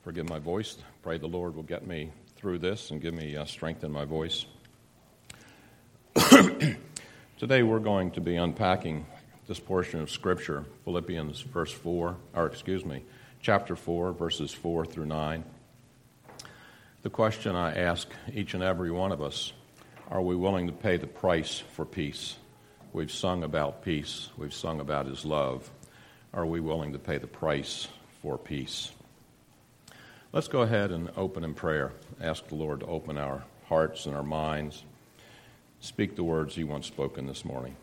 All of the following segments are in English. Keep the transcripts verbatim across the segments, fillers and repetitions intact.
Forgive my voice. Pray the Lord will get me through this and give me uh, strength in my voice. Today we're going to be unpacking this portion of Scripture, Philippians verse four, or excuse me, chapter four, verses four through nine. The question I ask each and every one of us, are we willing to pay the price for peace? We've sung about peace. We've sung about His love. Are we willing to pay the price for peace? Let's go ahead and open in prayer. Ask the Lord to open our hearts and our minds. Speak the words He wants spoken this morning.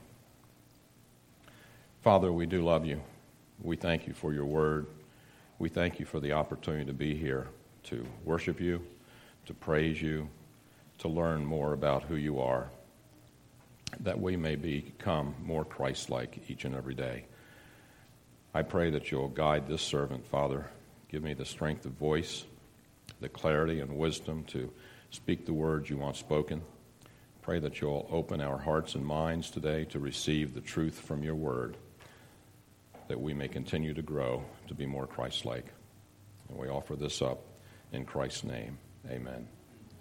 Father, we do love You. We thank You for Your word. We thank You for the opportunity to be here, to worship You, to praise You, to learn more about who You are, that we may become more Christ-like each and every day. I pray that You'll guide this servant, Father. Give me the strength of voice, the clarity and wisdom to speak the words You want spoken. Pray that You'll open our hearts and minds today to receive the truth from Your word, that we may continue to grow to be more Christ-like. And we offer this up in Christ's name. Amen.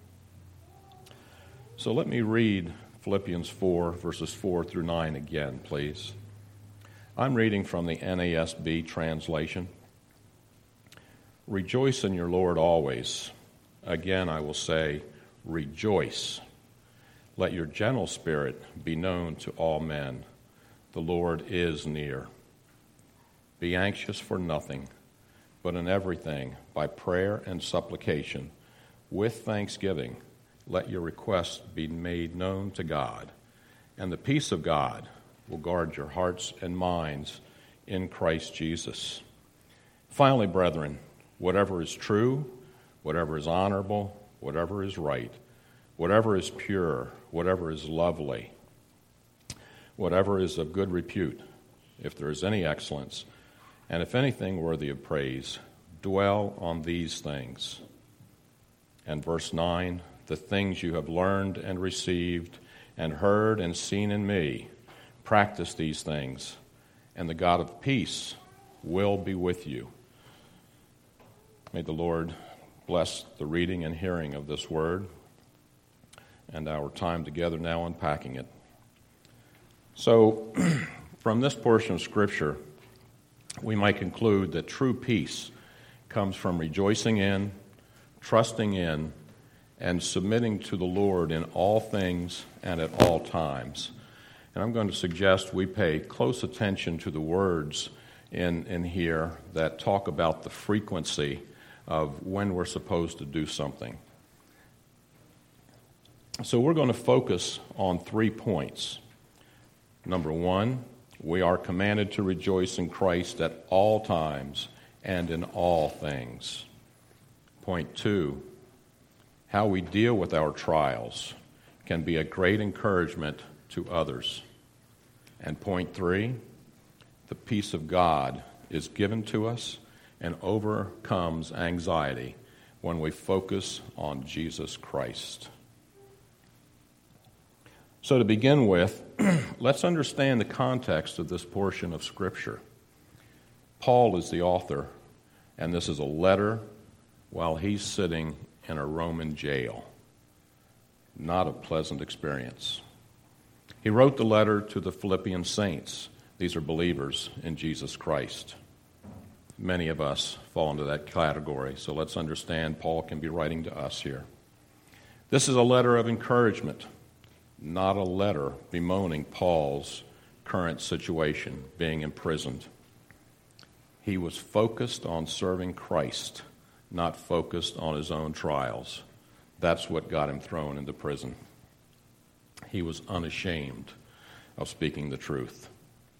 So let me read Philippians four, verses four through nine again, please. I'm reading from the N A S B translation. Rejoice in your Lord always. Again, I will say, rejoice. Let your gentle spirit be known to all men. The Lord is near. Be anxious for nothing, but in everything, by prayer and supplication, with thanksgiving, let your requests be made known to God. And the peace of God will guard your hearts and minds in Christ Jesus. Finally, brethren, whatever is true, whatever is honorable, whatever is right, whatever is pure, whatever is lovely, whatever is of good repute, if there is any excellence, and if anything worthy of praise, dwell on these things. And verse nine, the things you have learned and received and heard and seen in me, practice these things, and the God of peace will be with you. May the Lord bless the reading and hearing of this word and our time together now unpacking it. So, from this portion of Scripture, we might conclude that true peace comes from rejoicing in, trusting in, and submitting to the Lord in all things and at all times. And I'm going to suggest we pay close attention to the words in, in here that talk about the frequency of when we're supposed to do something. So we're going to focus on three points. Number one, we are commanded to rejoice in Christ at all times and in all things. Point two, how we deal with our trials can be a great encouragement to others. And point three, the peace of God is given to us and overcomes anxiety when we focus on Jesus Christ. So to begin with, let's understand the context of this portion of Scripture. Paul is the author, and this is a letter while he's sitting in a Roman jail. Not a pleasant experience. He wrote the letter to the Philippian saints. These are believers in Jesus Christ. Many of us fall into that category, so let's understand Paul can be writing to us here. This is a letter of encouragement, not a letter bemoaning Paul's current situation, being imprisoned. He was focused on serving Christ, not focused on his own trials. That's what got him thrown into prison. He was unashamed of speaking the truth.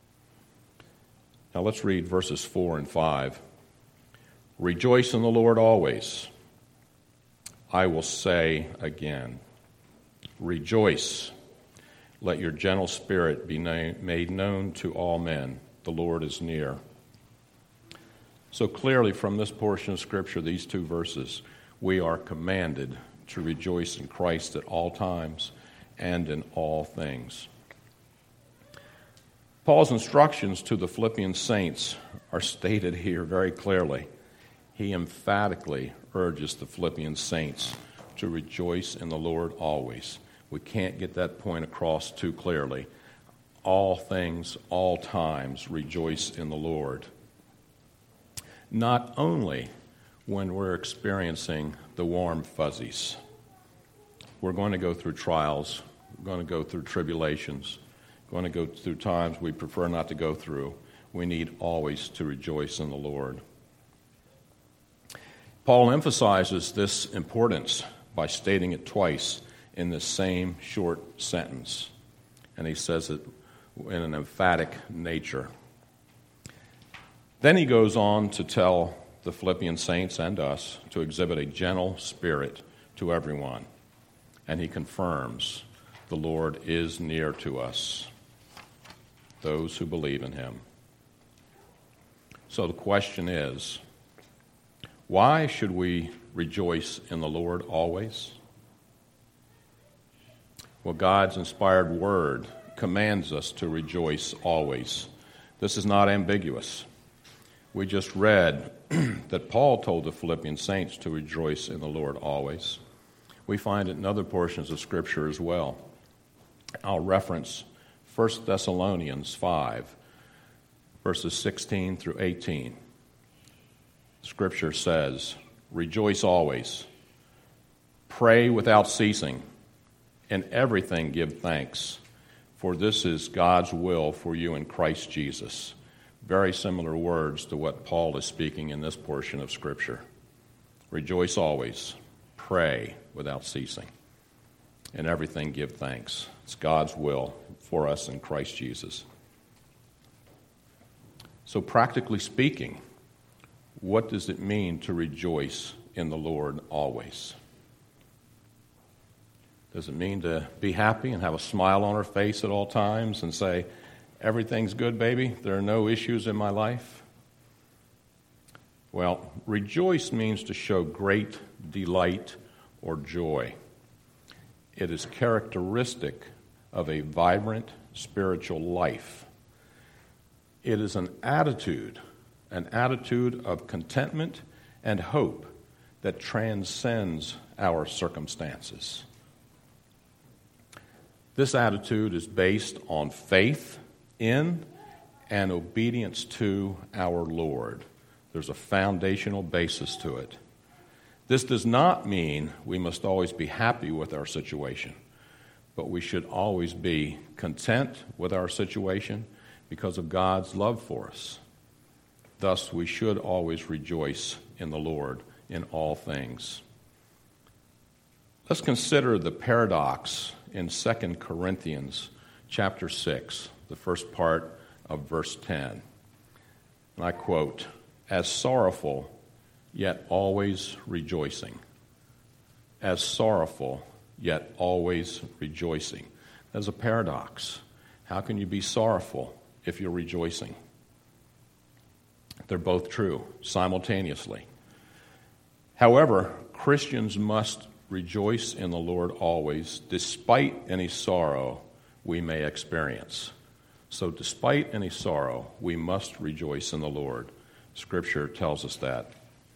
Now let's read verses four and five. Rejoice in the Lord always. I will say again, rejoice. Let your gentle spirit be na- made known to all men. The Lord is near. So clearly from this portion of Scripture, these two verses, we are commanded to rejoice in Christ at all times and in all things. Paul's instructions to the Philippian saints are stated here very clearly. he emphatically urges the Philippian saints to rejoice in the Lord always. We can't get that point across too clearly. All things, all times, rejoice in the Lord. Not only when we're experiencing the warm fuzzies. We're going to go through trials. We're going to go through tribulations. We're going to go through times we prefer not to go through. We need always to rejoice in the Lord. Paul emphasizes this importance by stating it twice in the same short sentence. And he says it in an emphatic nature. Then he goes on to tell the Philippian saints and us to exhibit a gentle spirit to everyone. And he confirms the Lord is near to us, those who believe in him. So the question is, why should we rejoice in the Lord always? Well, God's inspired word commands us to rejoice always. This is not ambiguous. We just read that Paul told the Philippian saints to rejoice in the Lord always. We find it in other portions of Scripture as well. I'll reference First Thessalonians five, verses sixteen through eighteen. Scripture says, "Rejoice always, pray without ceasing, in everything give thanks, for this is God's will for you in Christ Jesus." Very similar words to what Paul is speaking in this portion of Scripture. Rejoice always, pray without ceasing, in everything give thanks. It's God's will for us in Christ Jesus. So practically speaking, what does it mean to rejoice in the Lord always? Does it mean to be happy and have a smile on our face at all times and say, everything's good, baby, there are no issues in my life? Well, rejoice means to show great delight or joy. It is characteristic of a vibrant spiritual life. It is an attitude, an attitude of contentment and hope that transcends our circumstances. This attitude is based on faith in and obedience to our Lord. There's a foundational basis to it. This does not mean we must always be happy with our situation, but we should always be content with our situation because of God's love for us. Thus, we should always rejoice in the Lord in all things. Let's consider the paradox in Second Corinthians chapter six, the first part of verse ten. And I quote, "As sorrowful, yet always rejoicing. As sorrowful, yet always rejoicing." There's a paradox. How can you be sorrowful if you're rejoicing? They're both true simultaneously. However, Christians must rejoice in the Lord always, despite any sorrow we may experience. So despite any sorrow, we must rejoice in the Lord. Scripture tells us that.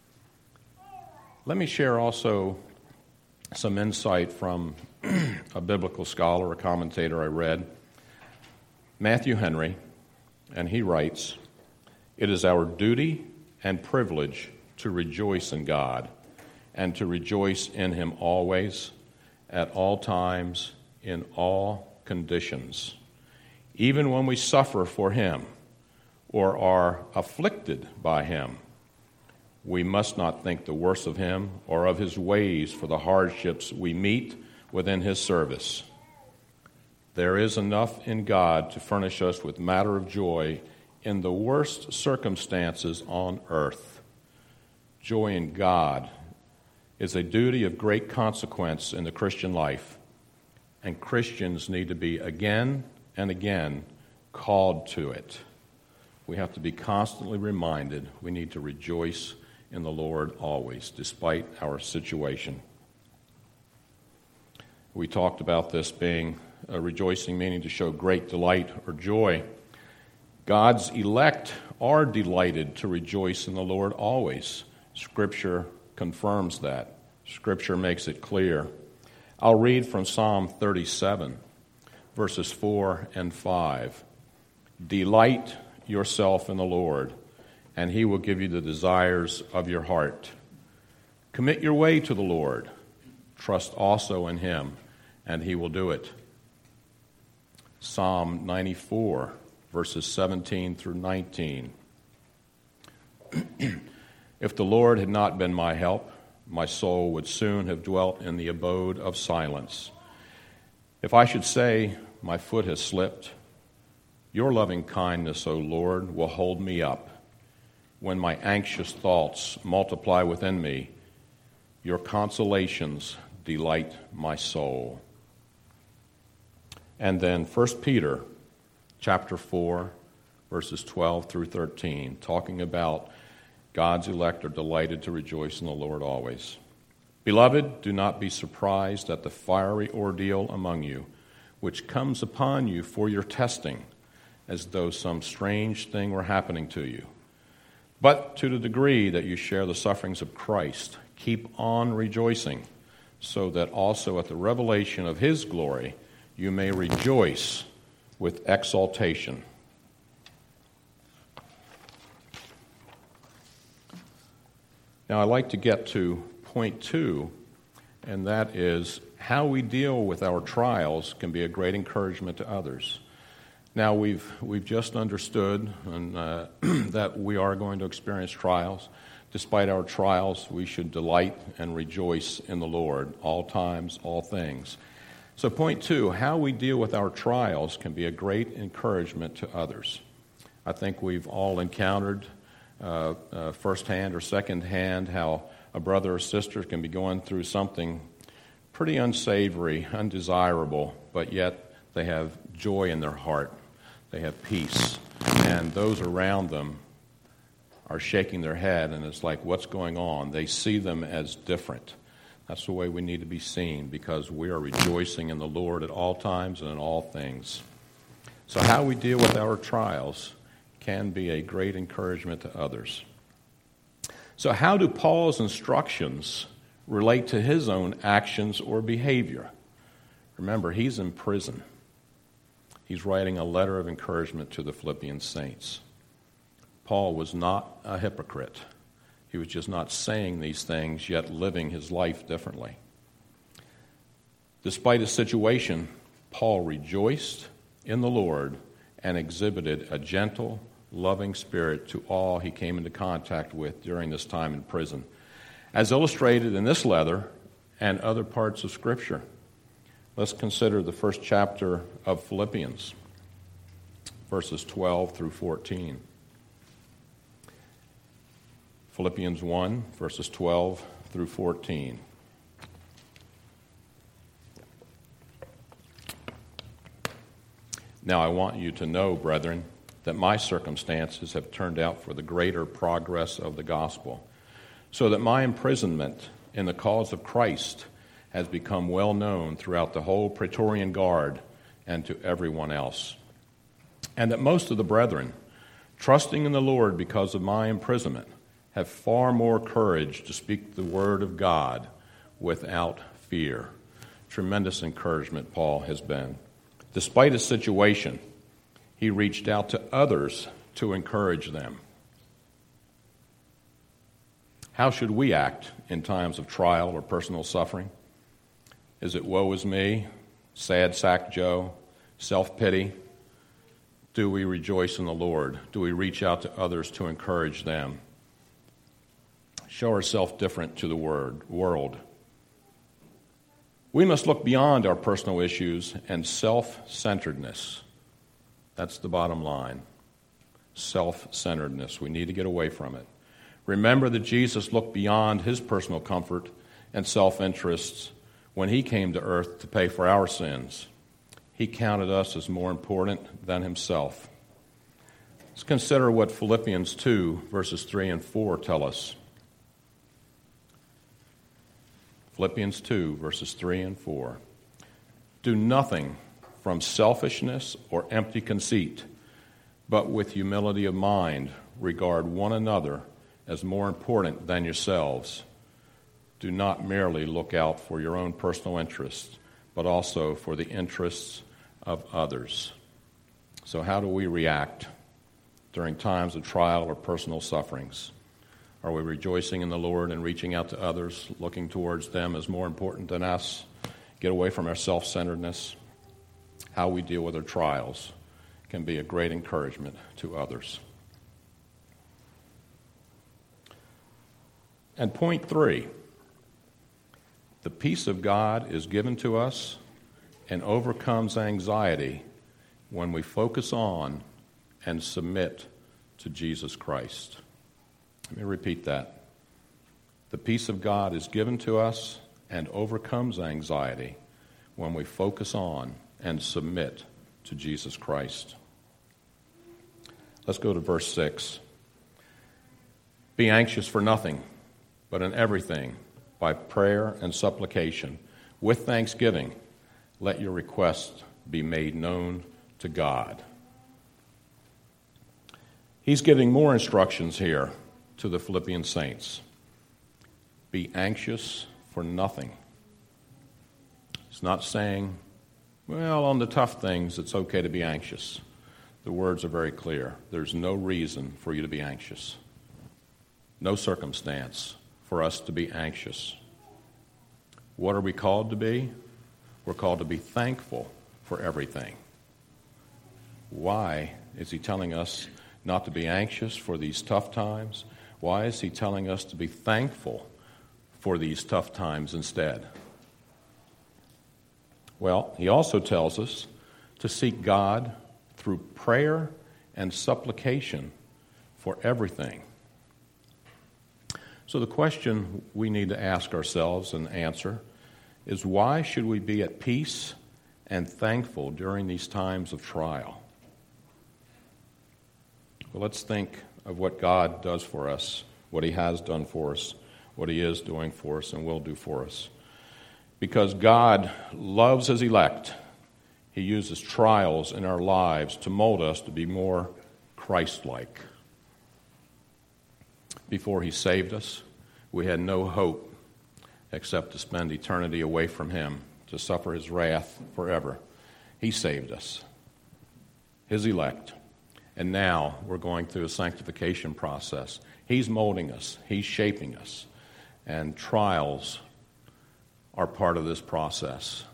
Let me share also some insight from a biblical scholar, a commentator I read, Matthew Henry, and he writes, "It is our duty and privilege to rejoice in God and to rejoice in Him always, at all times, in all conditions, even when we suffer for Him or are afflicted by Him. We must not think the worse of Him or of His ways for the hardships we meet within His service. There is enough in God to furnish us with matter of joy in the worst circumstances on earth. Joy in God is a duty of great consequence in the Christian life, and Christians need to be again and again called to it. We have to be constantly reminded we need to rejoice in the Lord always, despite our situation. We talked about this being a rejoicing, meaning to show great delight or joy. God's elect are delighted to rejoice in the Lord always, Scripture confirms that. Scripture makes it clear. I'll read from Psalm thirty-seven, verses four and five. Delight yourself in the Lord, and he will give you the desires of your heart. Commit your way to the Lord. Trust also in him, and he will do it. Psalm ninety-four, verses seventeen through nineteen. If the Lord had not been my help, my soul would soon have dwelt in the abode of silence. If I should say, my foot has slipped, your loving kindness, O Lord, will hold me up. When my anxious thoughts multiply within me, your consolations delight my soul. And then First Peter chapter four, verses twelve through thirteen, talking about God's elect are delighted to rejoice in the Lord always. Beloved, do not be surprised at the fiery ordeal among you, which comes upon you for your testing, as though some strange thing were happening to you. But to the degree that you share the sufferings of Christ, keep on rejoicing, so that also at the revelation of his glory you may rejoice with exultation. Now, I'd like to get to point two, and that is how we deal with our trials can be a great encouragement to others. Now, we've we've just understood and, uh, that we are going to experience trials. Despite our trials, we should delight and rejoice in the Lord, all times, all things. So point two, how we deal with our trials can be a great encouragement to others. I think we've all encountered Uh, uh, firsthand or secondhand how a brother or sister can be going through something pretty unsavory, undesirable, but yet they have joy in their heart. They have peace. And those around them are shaking their head, and it's like, what's going on? They see them as different. That's the way we need to be seen, because we are rejoicing in the Lord at all times and in all things. So how we deal with our trials can be a great encouragement to others. So how do Paul's instructions relate to his own actions or behavior? Remember, he's in prison. He's writing a letter of encouragement to the Philippian saints. Paul was not a hypocrite. He was just not saying these things, yet living his life differently. Despite his situation, Paul rejoiced in the Lord and exhibited a gentle, loving spirit to all he came into contact with during this time in prison, as illustrated in this letter and other parts of Scripture. Let's consider the first chapter of Philippians, verses twelve through fourteen. Philippians one, verses twelve through fourteen. Now I want you to know, brethren, that my circumstances have turned out for the greater progress of the gospel, so that my imprisonment in the cause of Christ has become well known throughout the whole Praetorian Guard and to everyone else. And that most of the brethren, trusting in the Lord because of my imprisonment, have far more courage to speak the word of God without fear. Tremendous encouragement Paul has been. Despite his situation, he reached out to others to encourage them. How should we act in times of trial or personal suffering? Is it woe is me, sad sack Joe, self-pity? Do we rejoice in the Lord? Do we reach out to others to encourage them? Show ourselves different to the word, world. We must look beyond our personal issues and self-centeredness. That's the bottom line. Self-centeredness. We need to get away from it. Remember that Jesus looked beyond his personal comfort and self-interests when he came to earth to pay for our sins. He counted us as more important than himself. Let's consider what Philippians two, verses three and four tell us. Philippians two, verses three and four. Do nothing from selfishness or empty conceit, but with humility of mind regard one another as more important than yourselves. Do not merely look out for your own personal interests, but also for the interests of others. So how do we react during times of trial or personal sufferings? Are we rejoicing in the Lord and reaching out to others, looking towards them as more important than us? Get away from our self-centeredness. How we deal with our trials can be a great encouragement to others. And point three, the peace of God is given to us and overcomes anxiety when we focus on and submit to Jesus Christ. Let me repeat that. The peace of God is given to us and overcomes anxiety when we focus on and submit to Jesus Christ. Let's go to verse six. Be anxious for nothing, but in everything, by prayer and supplication, with thanksgiving, let your requests be made known to God. He's giving more instructions here to the Philippian saints. Be anxious for nothing. It's not saying, well, on the tough things, it's okay to be anxious. The words are very clear. There's no reason for you to be anxious. No circumstance for us to be anxious. What are we called to be? We're called to be thankful for everything. Why is he telling us not to be anxious for these tough times? Why is he telling us to be thankful for these tough times instead? Well, he also tells us to seek God through prayer and supplication for everything. So the question we need to ask ourselves and answer is, why should we be at peace and thankful during these times of trial? Well, let's think of what God does for us, what he has done for us, what he is doing for us and will do for us. Because God loves his elect, he uses trials in our lives to mold us to be more Christ-like. Before he saved us, we had no hope except to spend eternity away from him, to suffer his wrath forever. He saved us, his elect. And now we're going through a sanctification process. He's molding us. He's shaping us. And trials are part of this process.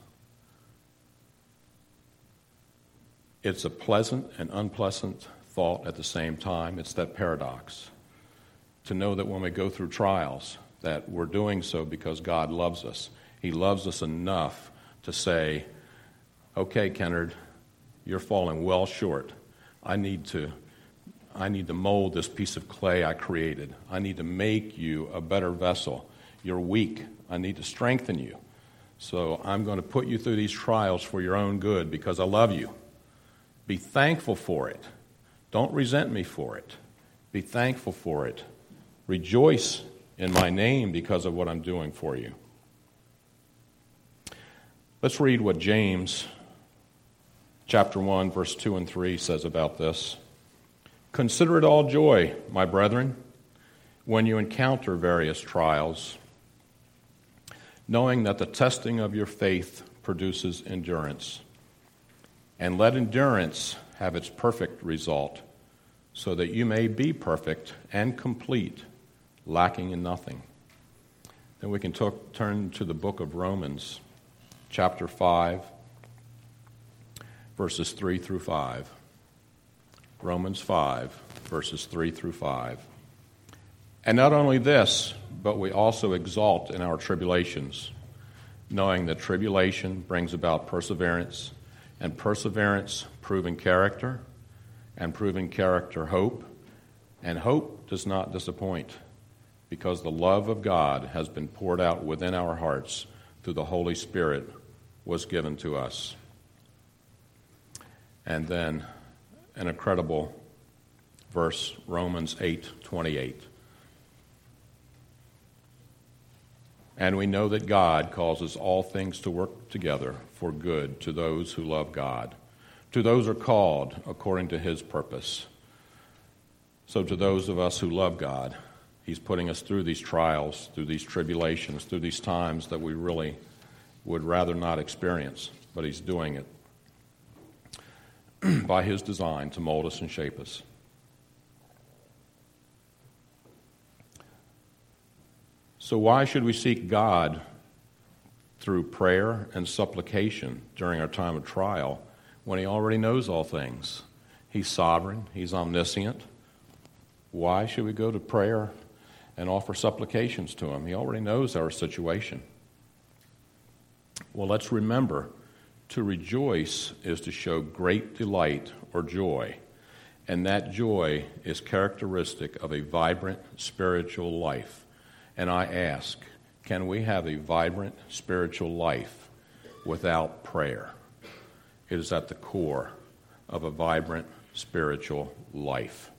It's a pleasant and unpleasant thought at the same time. It's that paradox. To know that when we go through trials, that we're doing so because God loves us. He loves us enough to say, okay, Kennard, you're falling well short. I need to I need to mold this piece of clay I created. I need to make you a better vessel. You're weak. I need to strengthen you. So I'm going to put you through these trials for your own good because I love you. Be thankful for it. Don't resent me for it. Be thankful for it. Rejoice in my name because of what I'm doing for you. Let's read what James chapter one, verse two and three says about this. Consider it all joy, my brethren, when you encounter various trials, knowing that the testing of your faith produces endurance. And let endurance have its perfect result, so that you may be perfect and complete, lacking in nothing. Then we can t- turn to the book of Romans, chapter five, verses three through five. Romans five, verses three through five. And not only this, but we also exult in our tribulations, knowing that tribulation brings about perseverance, and perseverance proving character, and proving character hope, and hope does not disappoint, because the love of God has been poured out within our hearts through the Holy Spirit was given to us. And then an incredible verse, Romans eight twenty-eight. And we know that God causes all things to work together for good to those who love God, to those who are called according to his purpose. So to those of us who love God, He's putting us through these trials, through these tribulations, through these times that we really would rather not experience, but he's doing it by his design to mold us and shape us. So why should we seek God through prayer and supplication during our time of trial when he already knows all things? He's sovereign. He's omniscient. Why should we go to prayer and offer supplications to him? He already knows our situation. Well, let's remember, to rejoice is to show great delight or joy, and that joy is characteristic of a vibrant spiritual life. And I ask, can we have a vibrant spiritual life without prayer? It is at the core of a vibrant spiritual life.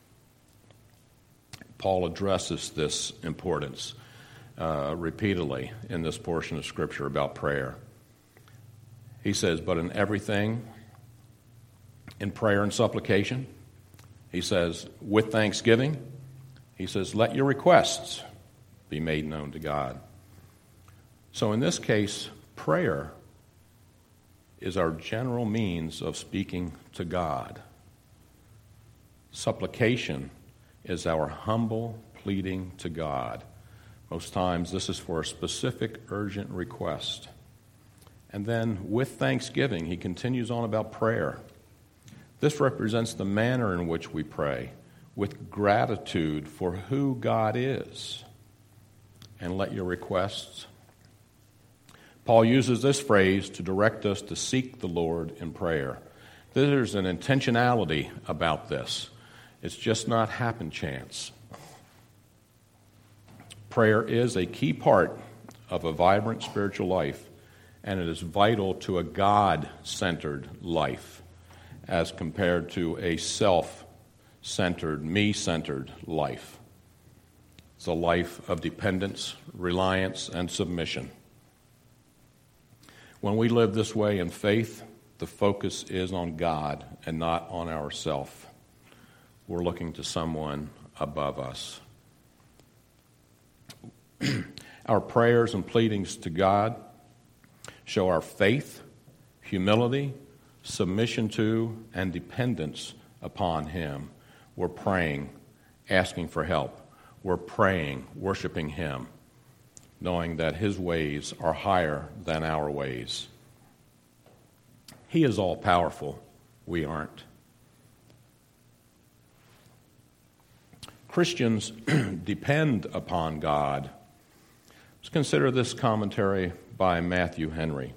Paul addresses this importance uh, repeatedly in this portion of Scripture about prayer. He says, but in everything, in prayer and supplication, he says, with thanksgiving, he says, let your requests be made known to God. So in this case, prayer is our general means of speaking to God. Supplication is our humble pleading to God. Most times this is for a specific urgent request. And then with thanksgiving, he continues on about prayer. This represents the manner in which we pray, with gratitude for who God is. And let your requests. Paul uses this phrase to direct us to seek the Lord in prayer. There's an intentionality about this. It's just not happen chance. Prayer is a key part of a vibrant spiritual life, and it is vital to a God-centered life as compared to a self-centered, me-centered life. It's a life of dependence, reliance, and submission. When we live this way in faith, the focus is on God and not on ourselves. We're looking to someone above us. Our prayers and pleadings to God show our faith, humility, submission to, and dependence upon him. We're praying, asking for help. We're praying, worshiping him, knowing that his ways are higher than our ways. He is all-powerful. We aren't. Christians depend upon God. Let's consider this commentary by Matthew Henry.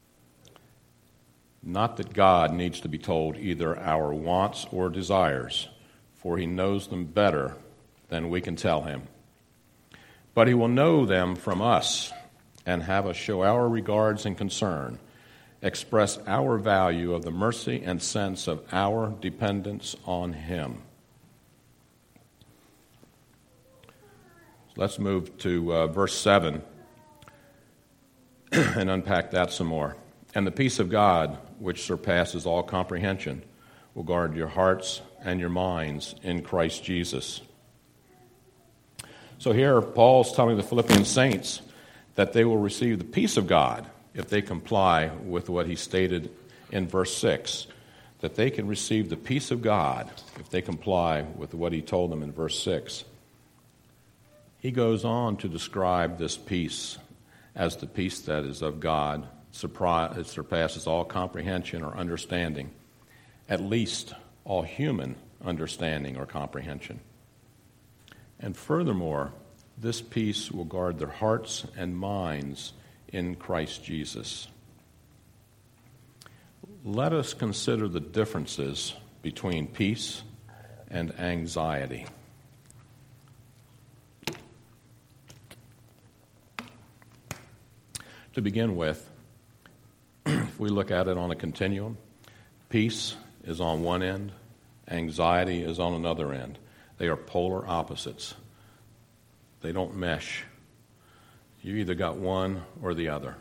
Not that God needs to be told either our wants or desires, for he knows them better than we can tell him. But he will know them from us and have us show our regards and concern, express our value of the mercy and sense of our dependence on him. Let's move to uh, verse seven and unpack that some more. And the peace of God, which surpasses all comprehension, will guard your hearts and your minds in Christ Jesus. So here, Paul's telling the Philippian saints that they will receive the peace of God if they comply with what he stated in verse six, that they can receive the peace of God if they comply with what he told them in verse six. He goes on to describe this peace as the peace that is of God. It surpasses all comprehension or understanding, at least all human understanding or comprehension. And furthermore, this peace will guard their hearts and minds in Christ Jesus. Let us consider the differences between peace and anxiety. To begin with, if we look at it on a continuum, peace is on one end, anxiety is on another end. They are polar opposites. They don't mesh. You either got one or the other.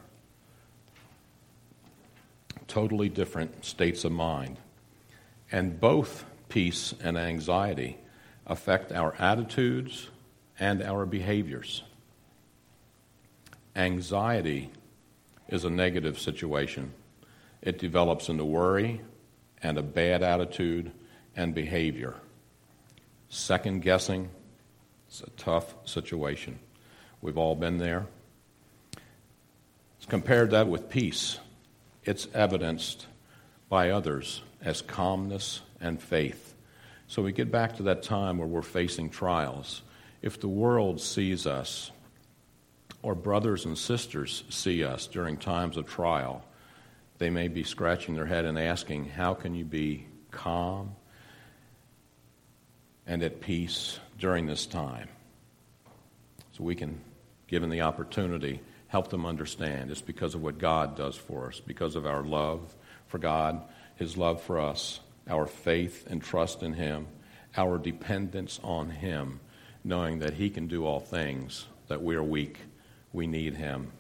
Totally different states of mind. And both peace and anxiety affect our attitudes and our behaviors. Anxiety is a negative situation. It develops into worry and a bad attitude and behavior. Second guessing, it's a tough situation. We've all been there. Compared that with peace, it's evidenced by others as calmness and faith. So we get back to that time where we're facing trials. If the world sees us, or brothers and sisters see us during times of trial, they may be scratching their head and asking, how can you be calm and at peace during this time? So we can, given the opportunity, help them understand. It's because of what God does for us, because of our love for God, His love for us, our faith and trust in Him, our dependence on Him, knowing that He can do all things, that we are weak, we need Him.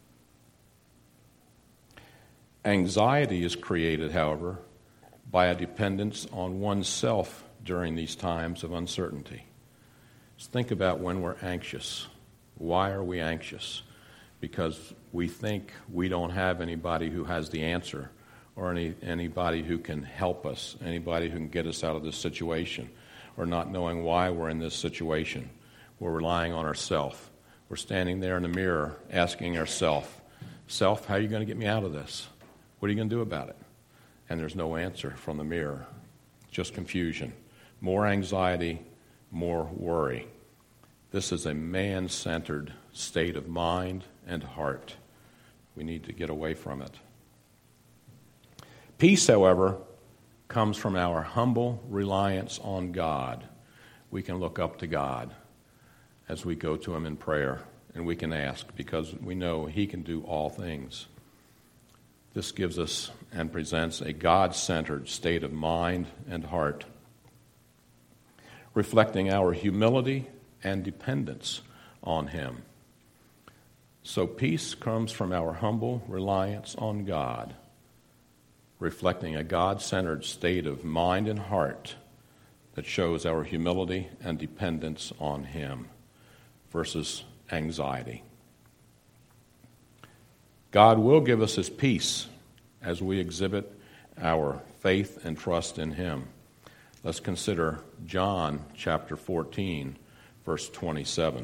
Anxiety is created, however, by a dependence on oneself during these times of uncertainty. Just think about when we're anxious. Why are we anxious? Because we think we don't have anybody who has the answer, or any anybody who can help us, anybody who can get us out of this situation, or not knowing why we're in this situation. We're relying on ourselves. We're standing there in the mirror asking ourselves, self, how are you going to get me out of this? What are you going to do about it? And there's no answer from the mirror. Just confusion. More anxiety, more worry. This is a man-centered state of mind and heart. We need to get away from it. Peace, however, comes from our humble reliance on God. We can look up to God as we go to Him in prayer, and we can ask because we know He can do all things. This gives us and presents a God-centered state of mind and heart, reflecting our humility and dependence on Him. So peace comes from our humble reliance on God, reflecting a God-centered state of mind and heart that shows our humility and dependence on Him versus anxiety. God will give us His peace as we exhibit our faith and trust in Him. Let's consider John chapter fourteen, verse twenty-seven.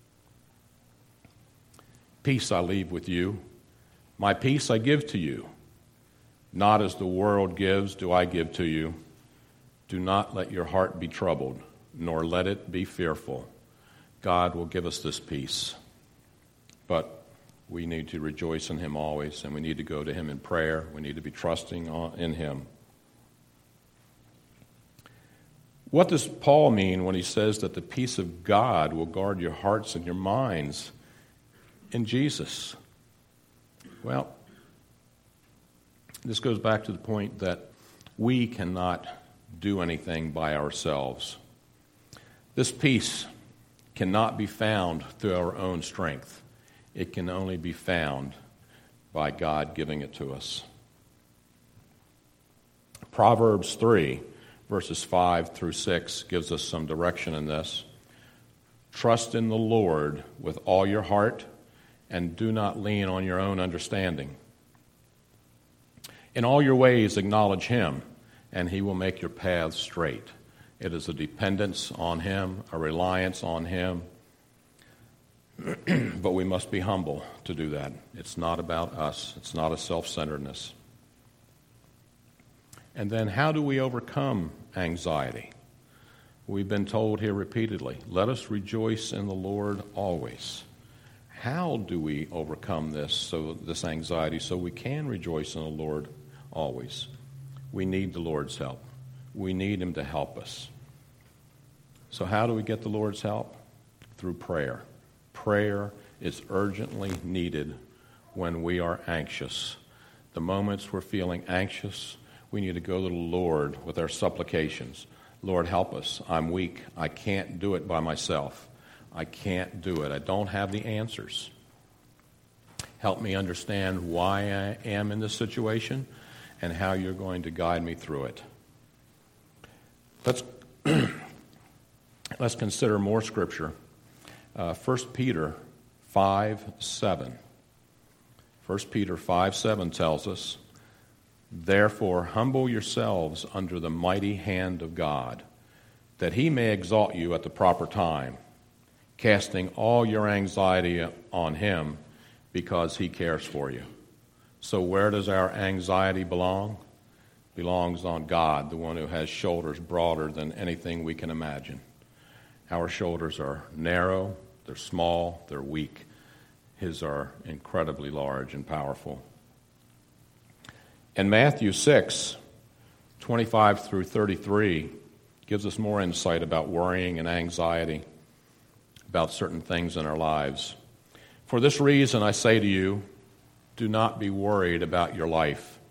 Peace I leave with you, my peace I give to you. Not as the world gives do I give to you. Do not let your heart be troubled, nor let it be fearful. God will give us this peace. But we need to rejoice in Him always, and we need to go to Him in prayer. We need to be trusting in Him. What does Paul mean when he says that the peace of God will guard your hearts and your minds in Jesus? Well, this goes back to the point that we cannot do anything by ourselves. This peace cannot be found through our own strength. It can only be found by God giving it to us. Proverbs three, verses five through six gives us some direction in this. Trust in the Lord with all your heart, and do not lean on your own understanding. In all your ways acknowledge Him, and He will make your paths straight. It is a dependence on Him, a reliance on Him, but we must be humble to do that. It's not about us. It's not a self-centeredness. And then how do we overcome anxiety? We've been told here repeatedly, let us rejoice in the Lord always. How do we overcome this, so this anxiety, so we can rejoice in the Lord always? We need the Lord's help. We need Him to help us. So how do we get the Lord's help? Through prayer. Prayer is urgently needed when we are anxious. The moments we're feeling anxious, we need to go to the Lord with our supplications. Lord, help us. I'm weak. I can't do it by myself. I can't do it. I don't have the answers. Help me understand why I am in this situation and how you're going to guide me through it. Let's, let's consider more scripture uh, First Peter five seven. First Peter five seven tells us, "Therefore humble yourselves under the mighty hand of God, that he may exalt you at the proper time, casting all your anxiety on him, because he cares for you." So where does our anxiety belong? It belongs on God, the one who has shoulders broader than anything we can imagine. Our shoulders are narrow, they're small, they're weak. His are incredibly large and powerful. And Matthew six, twenty-five through thirty-three gives us more insight about worrying and anxiety about certain things in our lives. "For this reason I say to you, do not be worried about your life,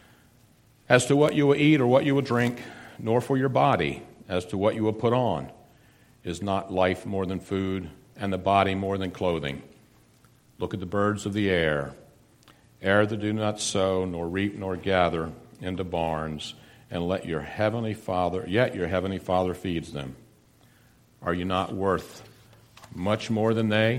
as to what you will eat or what you will drink, nor for your body, as to what you will put on. Is not life more than food, and the body more than clothing? Look at the birds of the air. Air that do not sow, nor reap, nor gather into barns, and let your heavenly Father, yet your heavenly Father feeds them. Are you not worth much more than they?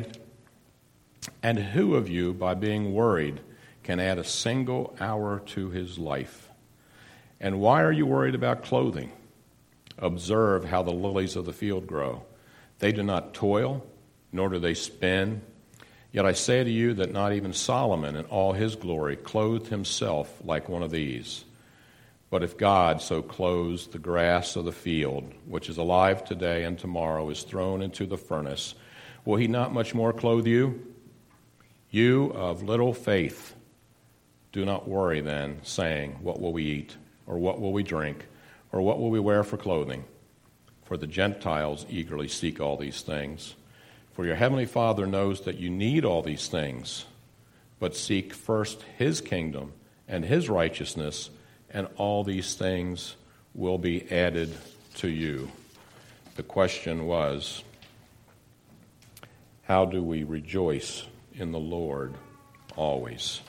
And who of you, by being worried, can add a single hour to his life? And why are you worried about clothing? Observe how the lilies of the field grow. They do not toil, nor do they spin. Yet I say to you that not even Solomon in all his glory clothed himself like one of these. But if God so clothes the grass of the field, which is alive today and tomorrow is thrown into the furnace, will he not much more clothe you? You of little faith, do not worry then, saying, what will we eat, or what will we drink, or what will we wear for clothing? For the Gentiles eagerly seek all these things. For your heavenly Father knows that you need all these things, but seek first his kingdom and his righteousness, and all these things will be added to you." The question was, how do we rejoice in the Lord always?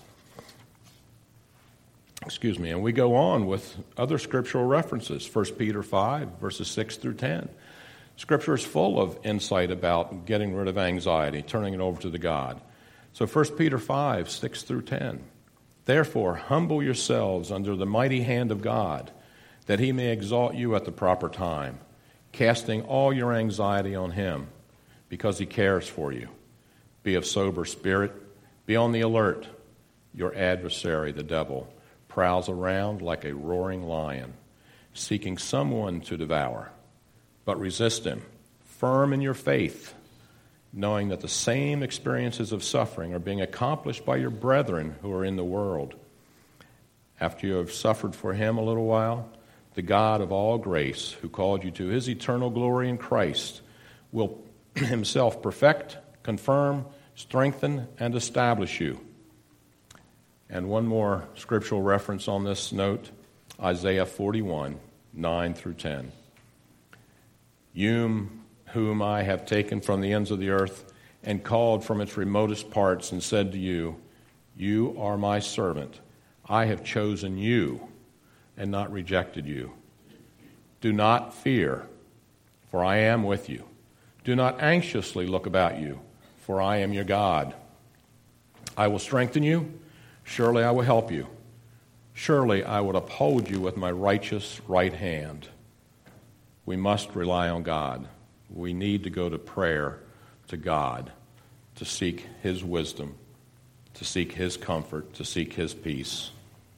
Excuse me. And we go on with other scriptural references. First Peter five, verses six through ten. Scripture is full of insight about getting rid of anxiety, turning it over to the God. So First Peter five, six through ten. "Therefore, humble yourselves under the mighty hand of God, that he may exalt you at the proper time, casting all your anxiety on him, because he cares for you. Be of sober spirit, be on the alert. Your adversary, the devil, prowls around like a roaring lion, seeking someone to devour. But resist him, firm in your faith, knowing that the same experiences of suffering are being accomplished by your brethren who are in the world. After you have suffered for him a little while, the God of all grace, who called you to his eternal glory in Christ, will himself perfect, confirm, strengthen, and establish you." And one more scriptural reference on this note, Isaiah forty-one, nine through ten. "You whom I have taken from the ends of the earth and called from its remotest parts and said to you, you are my servant. I have chosen you and not rejected you. Do not fear, for I am with you. Do not anxiously look about you, for I am your God. I will strengthen you. Surely I will help you. Surely I will uphold you with my righteous right hand." We must rely on God. We need to go to prayer to God to seek his wisdom, to seek his comfort, to seek his peace.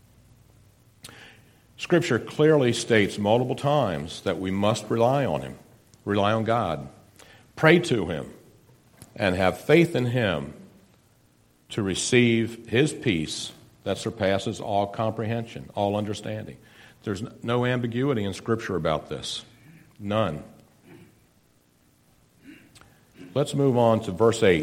Scripture clearly states multiple times that we must rely on him, rely on God, pray to him, and have faith in him to receive his peace that surpasses all comprehension, all understanding. There's no ambiguity in Scripture about this. None. Let's move on to verse eight.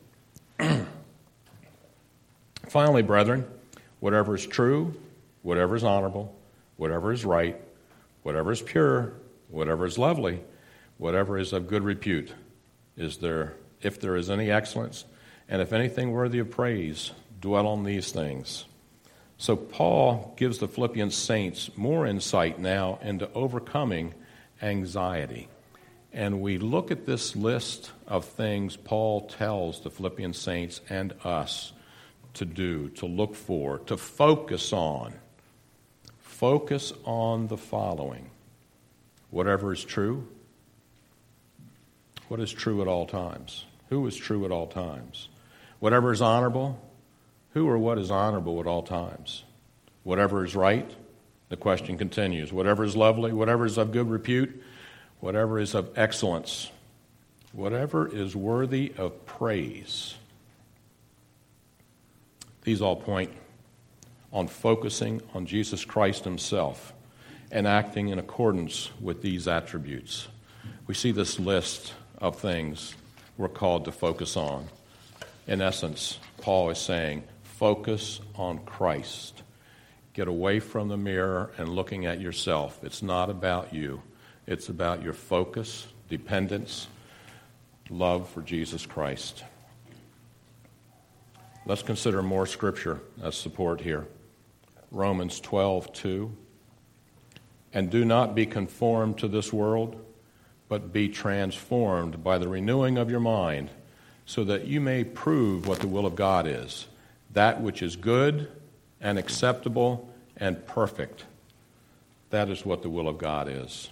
"Finally, brethren, whatever is true, whatever is honorable, whatever is right, whatever is pure, whatever is lovely, whatever is of good repute, is there, if there is any excellence, and if anything worthy of praise, dwell on these things." So Paul gives the Philippian saints more insight now into overcoming anxiety. and we look at this list of things Paul tells the Philippian saints and us to do, to look for, to focus on, focus on the following. Whatever is true. What is true at all times? Who is true at all times? Whatever is honorable. Who or what is honorable at all times? Whatever is right. The question continues. Whatever is lovely, whatever is of good repute, whatever is of excellence, whatever is worthy of praise. These all point on focusing on Jesus Christ himself and acting in accordance with these attributes. We see this list of things we're called to focus on. In essence, Paul is saying, focus on Christ. Get away from the mirror and looking at yourself. It's not about you. It's about your focus, dependence, love for Jesus Christ. Let's consider more scripture as support here. Romans twelve two. And do not be conformed to this world, but be transformed by the renewing of your mind, so that you may prove what the will of God is, that which is good and acceptable and perfect. That is what the will of God is.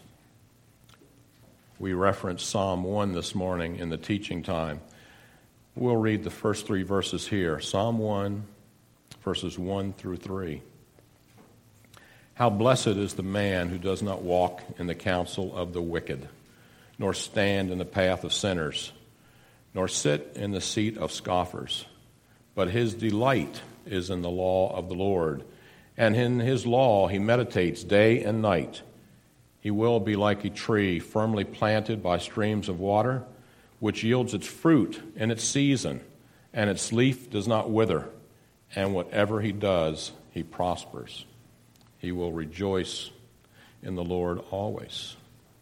We referenced Psalm one this morning in the teaching time. We'll read the first three verses here. Psalm one, verses one through three. How blessed is the man who does not walk in the counsel of the wicked, nor stand in the path of sinners, nor sit in the seat of scoffers. But his delight is in the law of the Lord, and in his law he meditates day and night. He will be like a tree firmly planted by streams of water, which yields its fruit in its season, and its leaf does not wither, and whatever he does, he prospers. He will rejoice in the Lord always.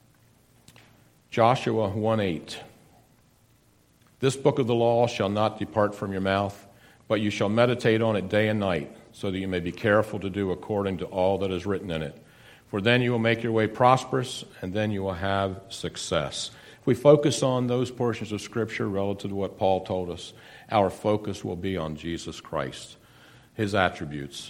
Joshua one eight. This book of the law shall not depart from your mouth, but you shall meditate on it day and night, so that you may be careful to do according to all that is written in it. For then you will make your way prosperous, and then you will have success. If we focus on those portions of Scripture relative to what Paul told us, our focus will be on Jesus Christ, his attributes.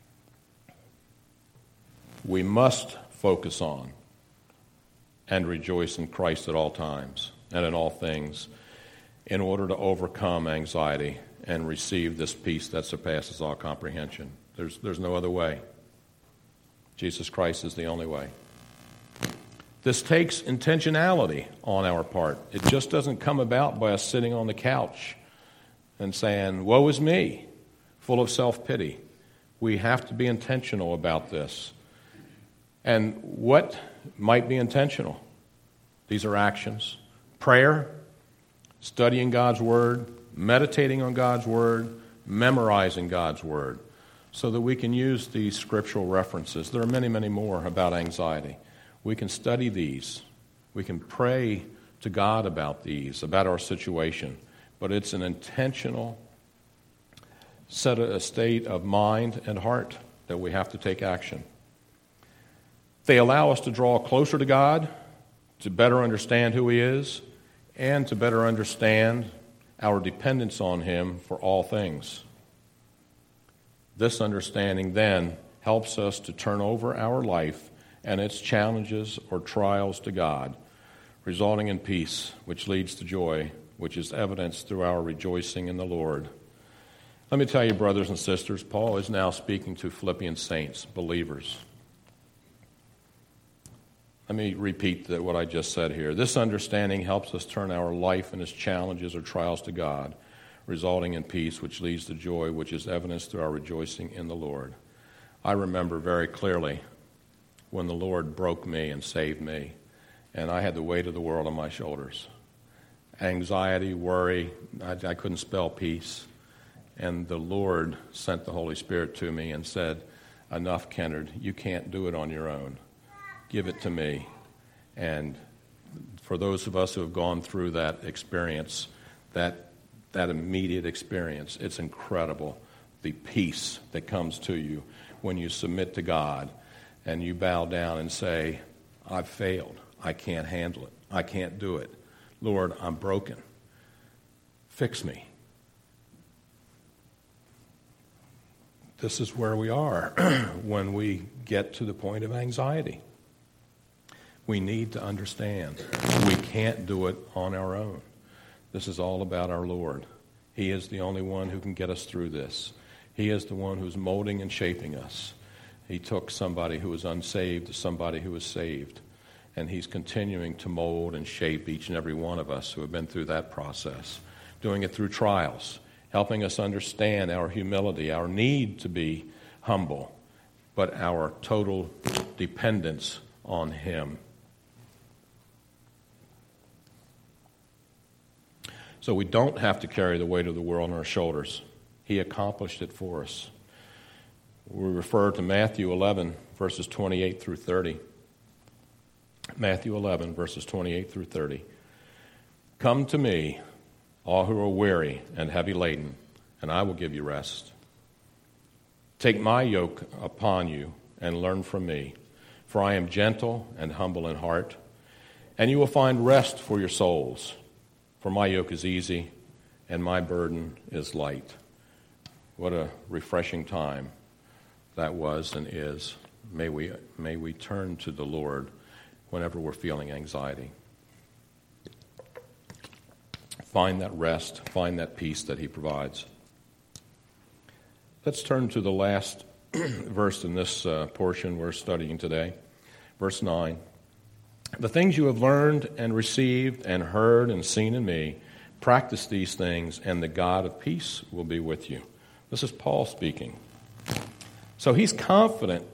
We must focus on and rejoice in Christ at all times and in all things in order to overcome anxiety and receive this peace that surpasses all comprehension. There's, there's no other way. Jesus Christ is the only way. This takes intentionality on our part. It just doesn't come about by us sitting on the couch and saying, woe is me, full of self-pity. We have to be intentional about this. And what might be intentional? These are actions. Prayer, studying God's Word, meditating on God's Word, memorizing God's Word, so that we can use these scriptural references. There are many, many more about anxiety. We can study these. We can pray to God about these, about our situation. But it's an intentional set a state of mind and heart that we have to take action. They allow us to draw closer to God, to better understand who He is, and to better understand our dependence on Him for all things. This understanding then helps us to turn over our life and its challenges or trials to God, resulting in peace, which leads to joy, which is evidenced through our rejoicing in the Lord. Let me tell you, brothers and sisters, Paul is now speaking to Philippian saints, believers. Let me repeat that what I just said here. This understanding helps us turn our life and its challenges or trials to God, resulting in peace, which leads to joy, which is evidenced through our rejoicing in the Lord. I remember very clearly when the Lord broke me and saved me, and I had the weight of the world on my shoulders. Anxiety, worry, I, I couldn't spell peace. And the Lord sent the Holy Spirit to me and said, enough, Kennard, you can't do it on your own. Give it to me. And for those of us who have gone through that experience, that that immediate experience, it's incredible, the peace that comes to you when you submit to God and you bow down and say, I've failed. I can't handle it. I can't do it. Lord, I'm broken. Fix me. This is where we are when we get to the point of anxiety. We need to understand we can't do it on our own. This is all about our Lord. He is the only one who can get us through this. He is the one who's molding and shaping us. He took somebody who was unsaved to somebody who was saved. And he's continuing to mold and shape each and every one of us who have been through that process, doing it through trials, helping us understand our humility, our need to be humble, but our total dependence on him. So we don't have to carry the weight of the world on our shoulders. He accomplished it for us. We refer to Matthew eleven, verses twenty-eight through thirty. Matthew eleven, verses twenty-eight through thirty. Come to me, all who are weary and heavy laden, and I will give you rest. Take my yoke upon you and learn from me, for I am gentle and humble in heart, and you will find rest for your souls. For my yoke is easy and my burden is light. What a refreshing time that was and is. May we, may we turn to the Lord whenever we're feeling anxiety. Find that rest, find that peace that he provides. Let's turn to the last verse in this uh, portion we're studying today, verse nine. The things you have learned and received and heard and seen in me, practice these things, and the God of peace will be with you. This is Paul speaking. So he's confident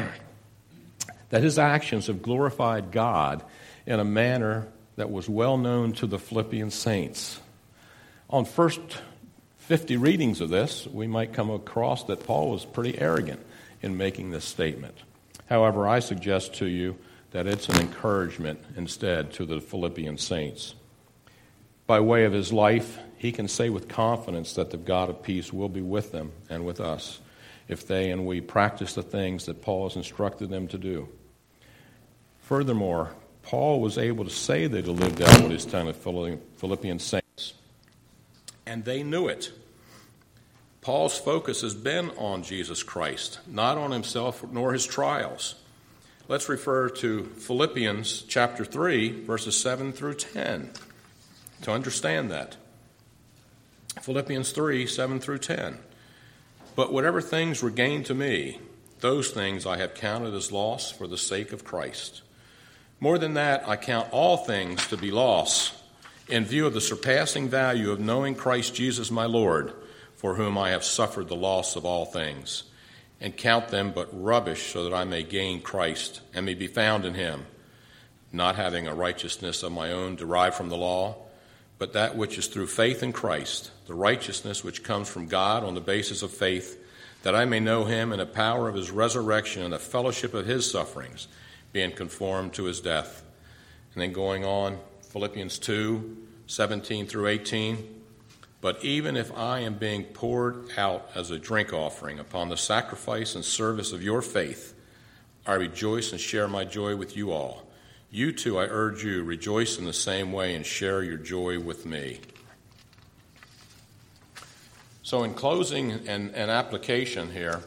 that his actions have glorified God in a manner that was well known to the Philippian saints. On first fifty readings of this, we might come across that Paul was pretty arrogant in making this statement. However, I suggest to you that it's an encouragement instead to the Philippian saints. By way of his life, he can say with confidence that the God of peace will be with them and with us if they and we practice the things that Paul has instructed them to do. Furthermore, Paul was able to say that he lived out what he's telling the Philippian saints, and they knew it. Paul's focus has been on Jesus Christ, not on himself nor his trials. Let's refer to Philippians chapter three, verses seven through ten, to understand that. Philippians three, seven through ten. But whatever things were gained to me, those things I have counted as loss for the sake of Christ. More than that, I count all things to be loss in view of the surpassing value of knowing Christ Jesus my Lord, for whom I have suffered the loss of all things, and count them but rubbish so that I may gain Christ and may be found in him, not having a righteousness of my own derived from the law, but that which is through faith in Christ, the righteousness which comes from God on the basis of faith, that I may know him in the power of his resurrection and the fellowship of his sufferings, being conformed to his death. And then going on, Philippians two, seventeen through eighteen. But even if I am being poured out as a drink offering upon the sacrifice and service of your faith, I rejoice and share my joy with you all. You too, I urge you, rejoice in the same way and share your joy with me. So in closing and, and application here,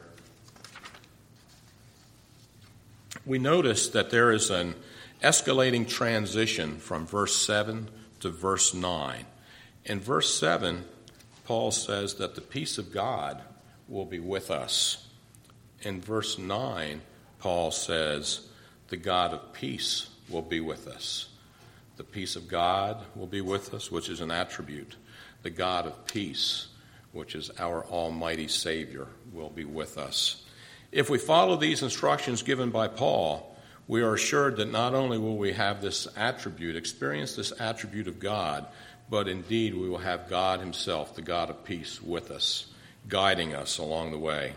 we notice that there is an escalating transition from verse seven to verse nine. In verse seven, Paul says that the peace of God will be with us. In verse nine, Paul says the God of peace will be with us. The peace of God will be with us, which is an attribute. The God of peace, which is our almighty Savior, will be with us. If we follow these instructions given by Paul, we are assured that not only will we have this attribute, experience this attribute of God, but indeed we will have God himself, the God of peace, with us, guiding us along the way.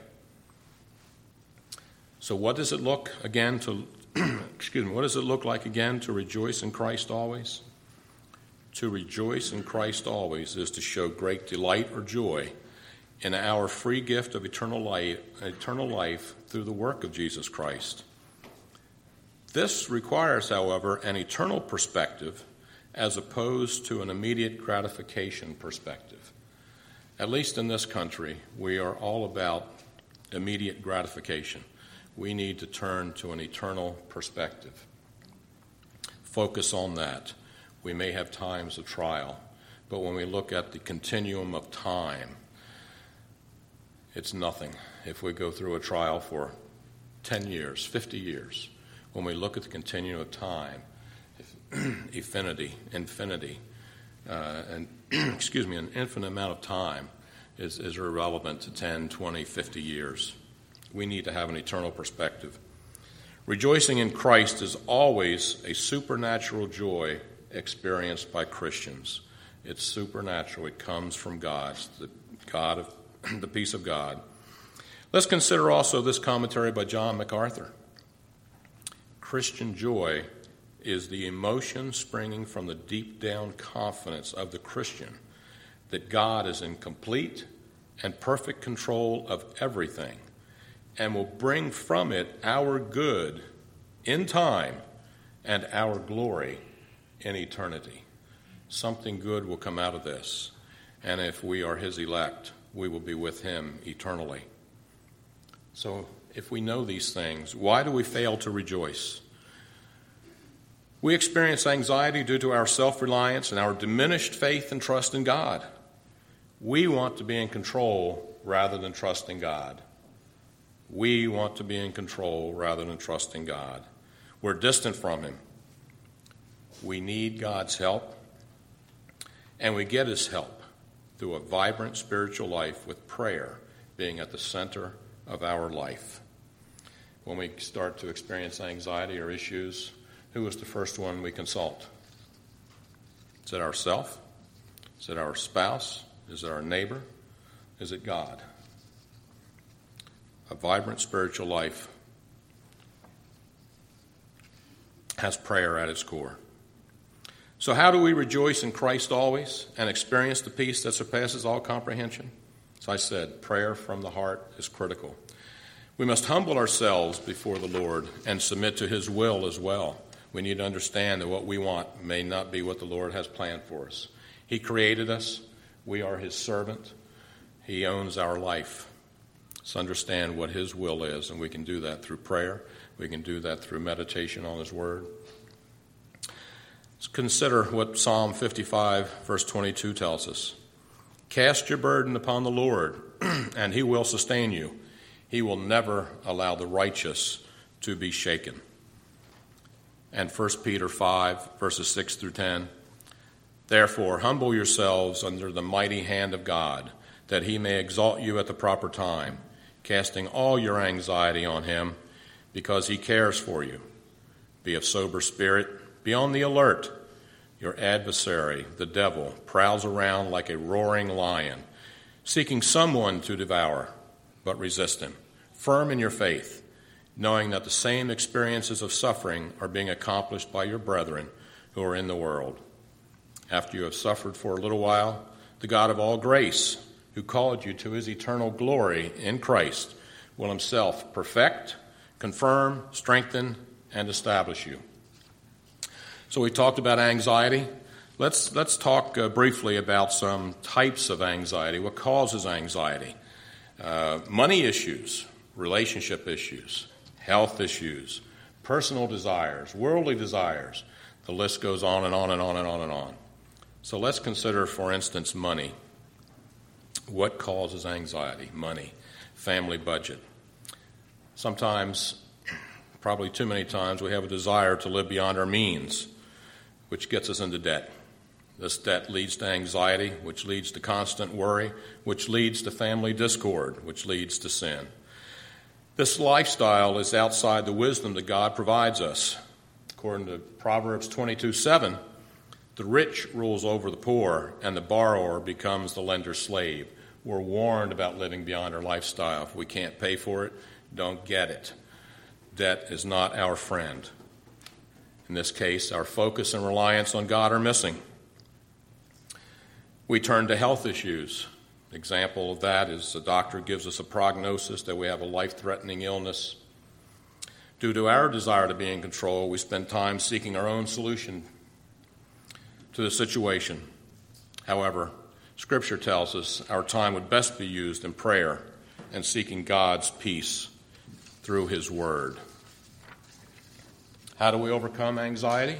So what does it look again to excuse me, what does it look like again to rejoice in Christ always? To rejoice in Christ always is to show great delight or joy in our free gift of eternal life, eternal life through the work of Jesus Christ. This requires, however, an eternal perspective as opposed to an immediate gratification perspective. At least in this country, we are all about immediate gratification. We need to turn to an eternal perspective. Focus on that. We may have times of trial, but when we look at the continuum of time, it's nothing. If we go through a trial for ten years, fifty years, when we look at the continuum of time, infinity, infinity, uh, and excuse me, an infinite amount of time is, is irrelevant to ten, twenty, fifty years. We need to have an eternal perspective. Rejoicing in Christ is always a supernatural joy experienced by Christians. It's supernatural. It comes from God, the God of the peace of God. Let's consider also this commentary by John MacArthur. Christian joy is the emotion springing from the deep down confidence of the Christian that God is in complete and perfect control of everything and will bring from it our good in time and our glory in eternity. Something good will come out of this, and if we are his elect, we will be with him eternally. So if we know these things, why do we fail to rejoice? We experience anxiety due to our self-reliance and our diminished faith and trust in God. We want to be in control rather than trusting God. We want to be in control rather than trusting God. We're distant from him. We need God's help, and we get his help through a vibrant spiritual life with prayer being at the center of our life. When we start to experience anxiety or issues, who is the first one we consult? Is it ourself? Is it our spouse? Is it our neighbor? Is it God? A vibrant spiritual life has prayer at its core. So how do we rejoice in Christ always and experience the peace that surpasses all comprehension? As I said, prayer from the heart is critical. We must humble ourselves before the Lord and submit to his will as well. We need to understand that what we want may not be what the Lord has planned for us. He created us. We are his servant. He owns our life. Let's understand what his will is, and we can do that through prayer. We can do that through meditation on his word. Let's consider what Psalm fifty-five, verse twenty-two tells us. Cast your burden upon the Lord, and he will sustain you. He will never allow the righteous to be shaken. And First Peter five, verses six through ten. Therefore, humble yourselves under the mighty hand of God, that he may exalt you at the proper time, casting all your anxiety on him, because he cares for you. Be of sober spirit. Be on the alert. Your adversary, the devil, prowls around like a roaring lion, seeking someone to devour, but resist him. Firm in your faith, knowing that the same experiences of suffering are being accomplished by your brethren who are in the world. After you have suffered for a little while, the God of all grace, who called you to his eternal glory in Christ, will himself perfect, confirm, strengthen, and establish you. So we talked about anxiety. Let's let's talk uh, briefly about some types of anxiety. What causes anxiety? Uh, money issues, relationship issues, health issues, personal desires, worldly desires. The list goes on and on and on and on and on. So let's consider, for instance, money. What causes anxiety? Money, family budget. Sometimes, probably too many times, we have a desire to live beyond our means, which gets us into debt. This debt leads to anxiety, which leads to constant worry, which leads to family discord, which leads to sin. This lifestyle is outside the wisdom that God provides us. According to Proverbs twenty-two seven, the rich rules over the poor, and the borrower becomes the lender's slave. We're warned about living beyond our lifestyle. If we can't pay for it, don't get it. Debt is not our friend. In this case, our focus and reliance on God are missing. We turn to health issues. An example of that is a doctor gives us a prognosis that we have a life-threatening illness. Due to our desire to be in control, we spend time seeking our own solution. to the situation. However, Scripture tells us our time would best be used in prayer and seeking God's peace through his word. How do we overcome anxiety?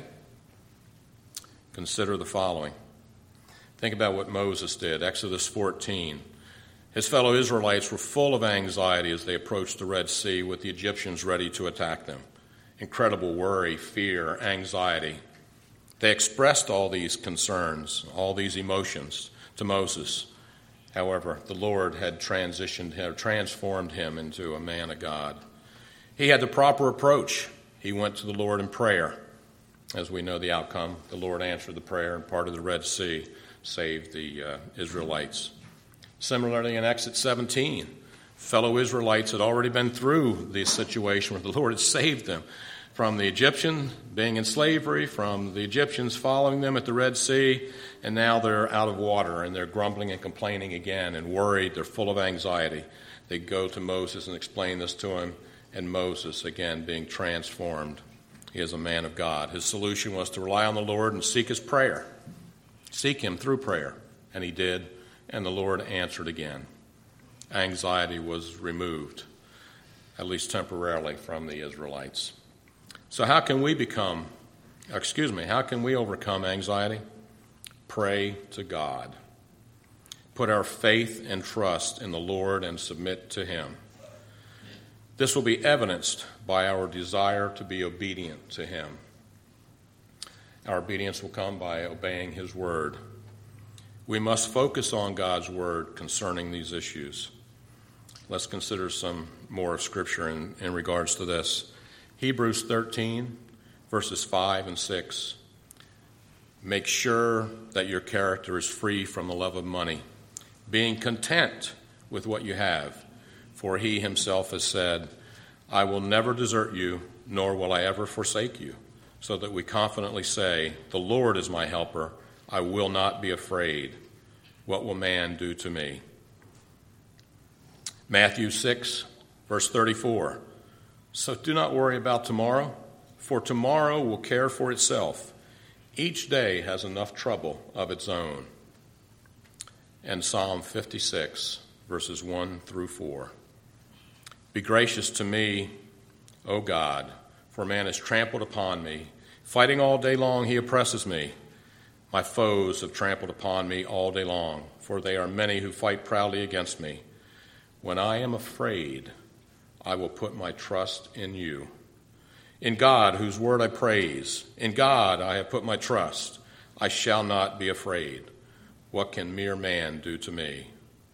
Consider the following. Think about what Moses did, Exodus fourteen. His fellow Israelites were full of anxiety as they approached the Red Sea with the Egyptians ready to attack them. Incredible worry, fear, anxiety. They expressed all these concerns, all these emotions to Moses. However, the Lord had transitioned him, transformed him into a man of God. He had the proper approach. He went to the Lord in prayer. As we know the outcome, the Lord answered the prayer, and part of the Red Sea saved the uh, Israelites. Similarly, in Exodus seventeen, fellow Israelites had already been through the situation where the Lord had saved them from the Egyptians being in slavery, from the Egyptians following them at the Red Sea, and now they're out of water, and they're grumbling and complaining again and worried. They're full of anxiety. They go to Moses and explain this to him, and Moses, again, being transformed. He is a man of God. His solution was to rely on the Lord and seek his prayer. Seek him through prayer. And he did, and the Lord answered again. Anxiety was removed, at least temporarily, from the Israelites. So how can we become, excuse me, how can we overcome anxiety? Pray to God. Put our faith and trust in the Lord and submit to him. This will be evidenced by our desire to be obedient to him. Our obedience will come by obeying his word. We must focus on God's word concerning these issues. Let's consider some more of Scripture in, in regards to this. Hebrews thirteen, verses five and six. Make sure that your character is free from the love of money, being content with what you have. For he himself has said, I will never desert you, nor will I ever forsake you. So that we confidently say, the Lord is my helper. I will not be afraid. What will man do to me? Matthew six, verse thirty-four. So do not worry about tomorrow, for tomorrow will care for itself. Each day has enough trouble of its own. And Psalm fifty-six, verses one through four. Be gracious to me, O God, for man has trampled upon me. Fighting all day long, he oppresses me. My foes have trampled upon me all day long, for they are many who fight proudly against me. When I am afraid, I will put my trust in you. In God, whose word I praise, in God I have put my trust. I shall not be afraid. What can mere man do to me?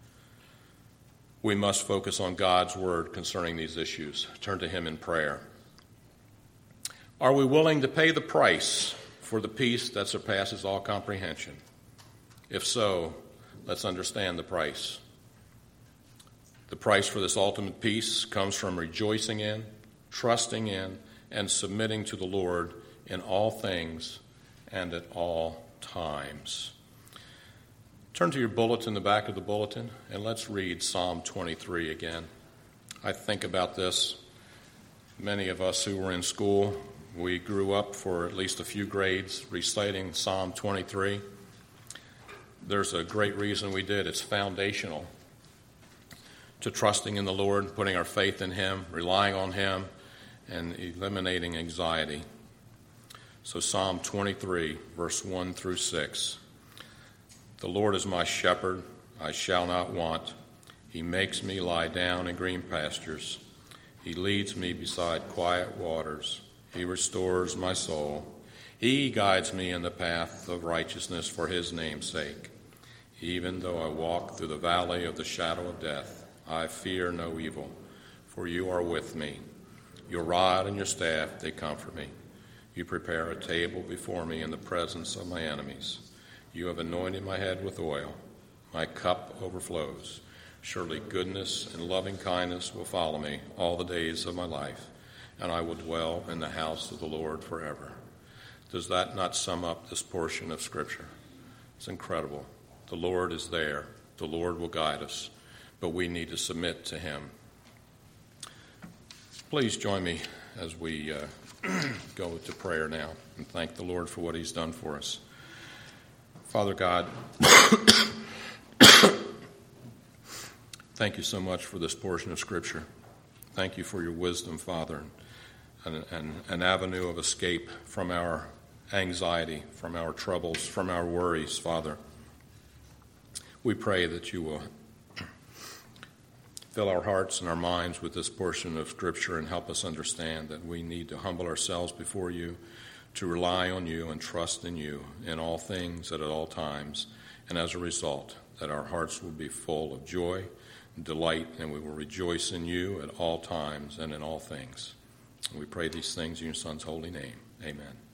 We must focus on God's word concerning these issues. Turn to him in prayer. Are we willing to pay the price for the peace that surpasses all comprehension? If so, let's understand the price. The price for this ultimate peace comes from rejoicing in, trusting in, and submitting to the Lord in all things and at all times. Turn to your bulletin, the back of the bulletin, and let's read Psalm twenty-three again. I think about this. Many of us who were in school, we grew up for at least a few grades reciting Psalm twenty-three. There's a great reason we did. It's foundational to trusting in the Lord, putting our faith in him, relying on him, and eliminating anxiety. So Psalm twenty-three, verse one through six. The Lord is my shepherd, I shall not want. He makes me lie down in green pastures. He leads me beside quiet waters. He restores my soul. He guides me in the path of righteousness for his name's sake. Even though I walk through the valley of the shadow of death, I fear no evil, for you are with me. Your rod and your staff, they comfort me. You prepare a table before me in the presence of my enemies. You have anointed my head with oil. My cup overflows. Surely goodness and loving kindness will follow me all the days of my life, and I will dwell in the house of the Lord forever. Does that not sum up this portion of Scripture? It's incredible. The Lord is there. The Lord will guide us, but we need to submit to him. Please join me as we uh, go to prayer now and thank the Lord for what he's done for us. Father God, thank you so much for this portion of Scripture. Thank you for your wisdom, Father, and, and an avenue of escape from our anxiety, from our troubles, from our worries, Father. We pray that you will fill our hearts and our minds with this portion of Scripture and help us understand that we need to humble ourselves before you, to rely on you and trust in you in all things and at all times, and as a result, that our hearts will be full of joy and delight, and we will rejoice in you at all times and in all things. And we pray these things in your Son's holy name. Amen.